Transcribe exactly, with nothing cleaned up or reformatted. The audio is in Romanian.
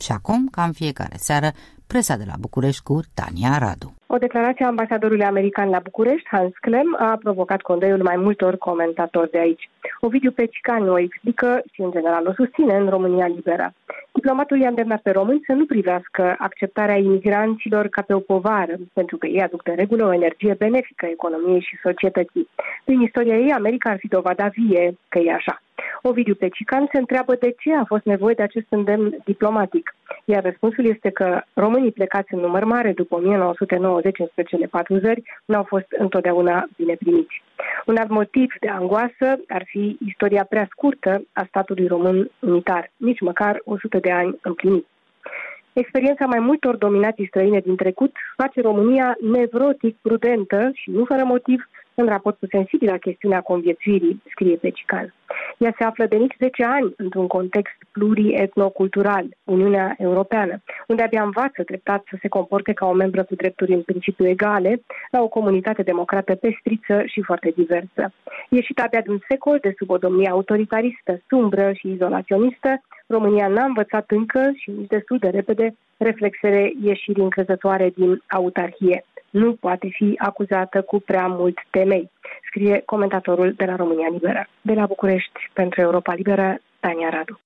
Și acum, ca în fiecare seară, presa de la București cu Tania Radu. O declarație a ambasadorului american la București, Hans Klem, a provocat condoiul mai multor comentatori de aici. Ovidiu Pecican o explică și, în general, o susține în România Liberă. Diplomatul i-a îndemnat pe români să nu privească acceptarea imigranților ca pe o povară, pentru că ei aduc de regulă o energie benefică economiei și societății. Prin istoria ei, America ar fi dovada vie că e așa. Ovidiu Pecican se întreabă de ce a fost nevoie de acest îndemn diplomatic, iar răspunsul este că românii plecați în număr mare după o mie nouă sute nouăzeci înspre cele patru zări n-au fost întotdeauna bine primiți. Un alt motiv de angoasă ar fi istoria prea scurtă a statului român unitar, nici măcar o sută de ani împliniți. Experiența mai multor dominații străine din trecut face România nevrotic prudentă și nu fără motiv în raport cu sensibila chestiunea conviețuirii, scrie Pecican. Ea se află de nici zece ani într-un context plurietnocultural, Uniunea Europeană, unde abia învață treptat să se comporte ca o membră cu drepturi în principiu egale, la o comunitate democrată pestriță și foarte diversă. Ieșită abia de un secol de sub o domnie autoritaristă, sumbră și izolaționistă, România n-a învățat încă și nici destul de repede reflexele ieșirii încrezătoare din autarhie. Nu poate fi acuzată cu prea mult temei, scrie comentatorul de la România Liberă. De la București, pentru Europa Liberă, Tania Radu.